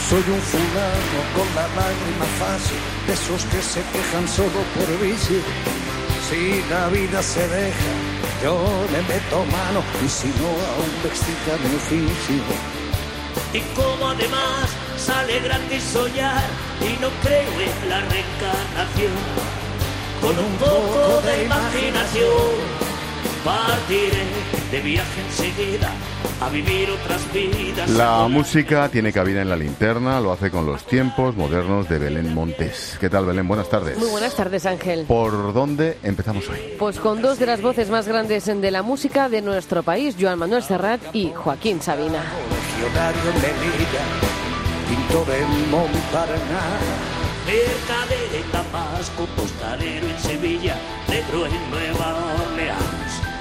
Soy un fulano con la lágrima fácil, de esos que se quejan solo por vicio. Si la vida se deja, yo le meto mano, y si no, aún me excita mi oficio. Y como además sale gratis soñar, y no creo en la reencarnación, con un poco de imaginación partiré de viaje enseguida a vivir otras vidas. La música tiene cabida en La Linterna, lo hace con los tiempos modernos de Belén Montes. ¿Qué tal, Belén? Buenas tardes. Muy buenas tardes, Ángel. ¿Por dónde empezamos hoy? Pues con dos de las voces más grandes de la música de nuestro país, Joan Manuel Serrat y Joaquín Sabina. Legionario en Melilla, pintor en Montparnasse, mercader en Damasco, postalero en Sevilla, negro en Nueva Orleans.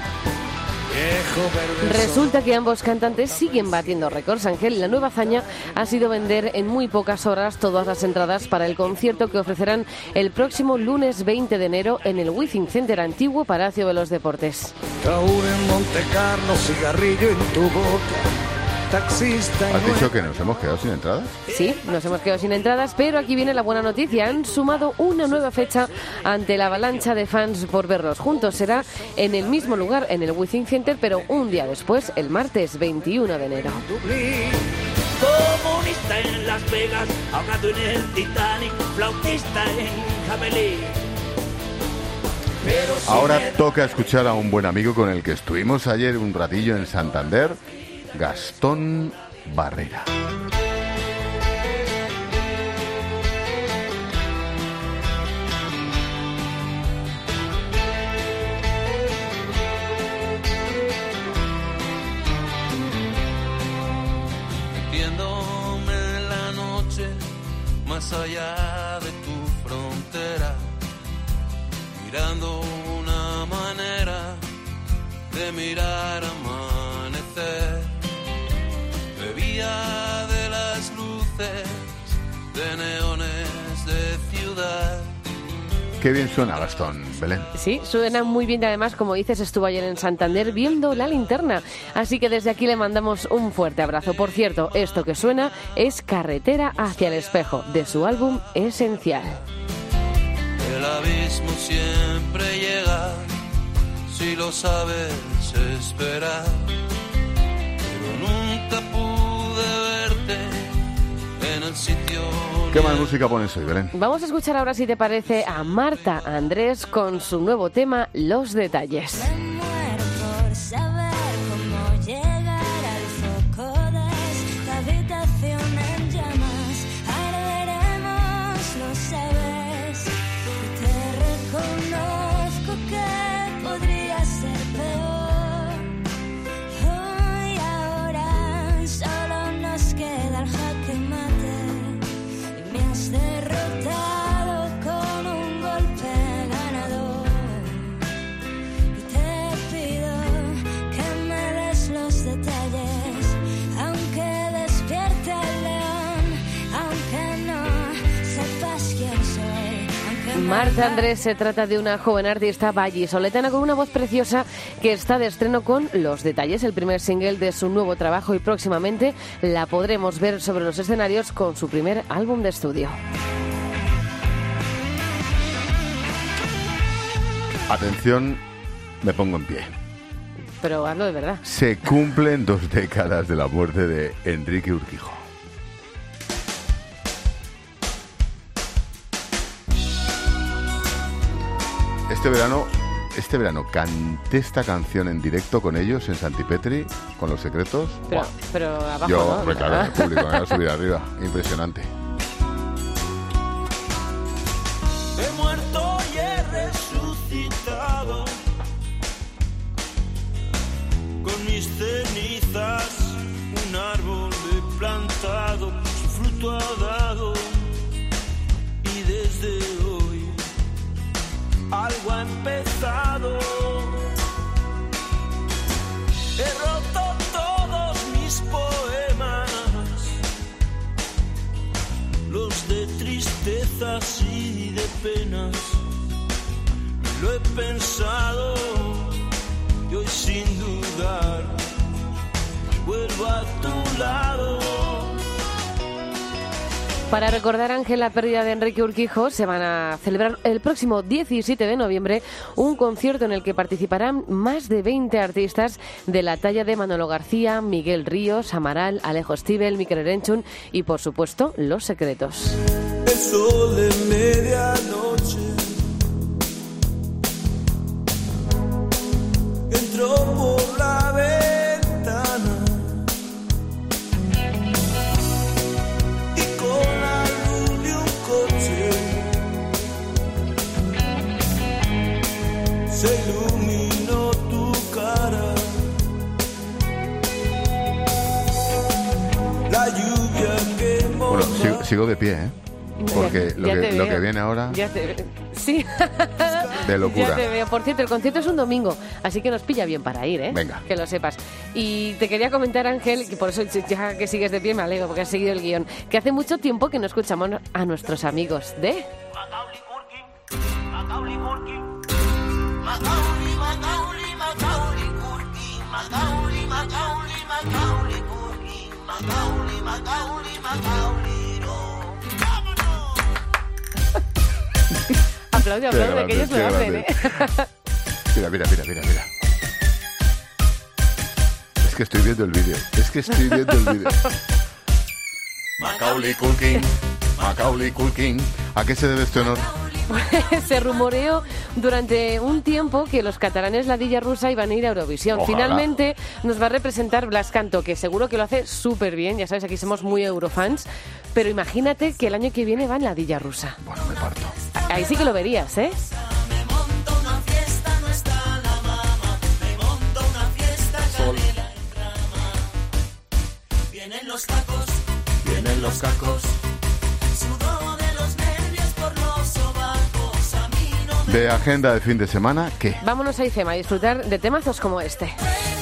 Resulta que ambos cantantes siguen batiendo récords, Ángel. La nueva hazaña ha sido vender en muy pocas horas todas las entradas para el concierto que ofrecerán el próximo lunes 20 de enero en el Withing Center, antiguo Palacio de los Deportes. Taur en Monte Carlo, cigarrillo en tu boca. Taxista. ¿Has dicho que nos hemos quedado sin entradas? Sí, nos hemos quedado sin entradas, pero aquí viene la buena noticia. Han sumado una nueva fecha ante la avalancha de fans por verlos juntos. Será en el mismo lugar, en el Withing Center, pero un día después, el martes 21 de enero. Comunista en Las Vegas, ahogado en el Titanic, flautista en Jamelí. Ahora toca escuchar a un buen amigo con el que estuvimos ayer un ratillo en Santander, Gastón Barrera. Metiéndome en la noche, más allá de tu frontera, mirando una manera de mirar amanecer. Bebía de las luces de neones de ciudad. Qué bien suena, Gastón, Belén. Sí, suena muy bien y además, como dices, estuvo ayer en Santander viendo La Linterna. Así que desde aquí le mandamos un fuerte abrazo. Por cierto, esto que suena es Carretera hacia el espejo, de su álbum Esencial. El abismo siempre llega, si lo sabes esperar. Nunca pude verte en el sitio. ¿Qué más música pones hoy, Belén? Vamos a escuchar ahora, si te parece, a Marta Andrés con su nuevo tema, Los Detalles. Me muero por saber cómo llegar al foco de esta habitación en llamas. Arderemos, lo sabes. Te reconozco que podría ser peor. Hoy ahora solo nos queda el jaque mate. Y me has derrotado con un golpe ganador. Y te pido que me des los detalles, aunque despierte el león, aunque no sepas quién soy, aunque Marta Andrés se trata de una joven artista vallisoletana con una voz preciosa que está de estreno con Los Detalles, el primer single de su nuevo trabajo, y próximamente la podremos ver sobre los escenarios con su primer álbum de estudio. Atención, me pongo en pie. Pero hazlo de verdad. Se cumplen 2 décadas de la muerte de Enrique Urquijo. Este verano canté esta canción en directo con ellos en Santipetri, con Los Secretos. Pero abajo, yo, ¿no? claro, en el público, me voy a subir arriba. Impresionante. He muerto y he resucitado con mis cenizas, un árbol he plantado, su fruto ha dado, y desde hoy algo ha empezado. He roto todos mis poemas, los de tristezas y de penas. Lo he pensado y hoy sin dudar vuelvo a tu lado. Para recordar, Ángel, la pérdida de Enrique Urquijo, se van a celebrar el próximo 17 de noviembre un concierto en el que participarán más de 20 artistas de la talla de Manolo García, Miguel Ríos, Amaral, Alejo Stivel, Mikel Erenchun y, por supuesto, Los Secretos. El sol de medianoche entró por la ventana y con la luz de un coche se iluminó tu cara. La lluvia que Bueno, sigo de pie, ¿eh? Porque lo que viene ahora... Sí. De locura. Ya te veo. Por cierto, el concierto es un domingo, así que nos pilla bien para ir, ¿eh? Venga. Que lo sepas. Y te quería comentar, Ángel, que por eso ya que sigues de pie me alegro, porque has seguido el guión, que hace mucho tiempo que no escuchamos a nuestros amigos de... Aplaude, que ellos lo hacen, ¿eh? Mira. Es que estoy viendo el vídeo. Macaulay Culkin. ¿A qué se debe este honor? Se rumoreó durante un tiempo que los catalanes La Dilla Rusa iban a ir a Eurovisión. Ojalá. Finalmente nos va a representar Blas Canto, que seguro que lo hace súper bien. Ya sabes, aquí somos muy eurofans. Pero imagínate que el año que viene va en La Dilla Rusa. Bueno, me parto. Ahí sí que lo verías, ¿eh? vienen los cacos. Sudo de los nervios por los sobacos. A mí no me... De agenda de fin de semana, ¿qué? Vámonos a IFEMA a disfrutar de temazos como este.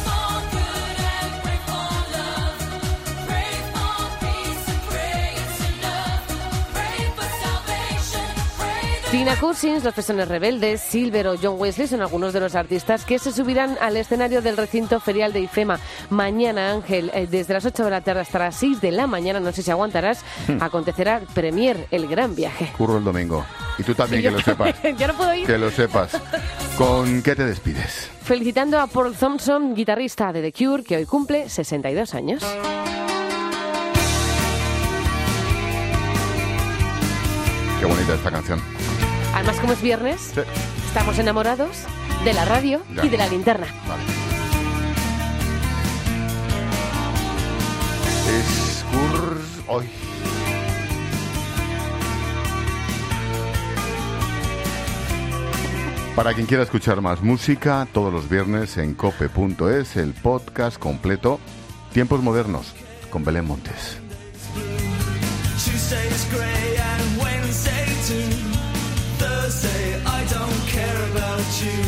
Tina Cousins, Los Pezones Rebeldes, Silver o John Wesley son algunos de los artistas que se subirán al escenario del recinto ferial de IFEMA. Mañana, Ángel, desde las 8 de la tarde hasta las 6 de la mañana, no sé si aguantarás, acontecerá Premier, el gran viaje. Curro el domingo. Y tú también, Sí, que lo sepas. Ya no puedo ir. Que lo sepas. ¿Con qué te despides? Felicitando a Paul Thompson, guitarrista de The Cure, que hoy cumple 62 años. Qué bonita esta canción. Además, como es viernes, Sí. estamos enamorados de la radio Ya. y de la linterna. Vale. Hoy. Para quien quiera escuchar más música, todos los viernes en cope.es, el podcast completo Tiempos Modernos, con Belén Montes. Tuesday's grey and Wednesday too. Thursday I don't care about you.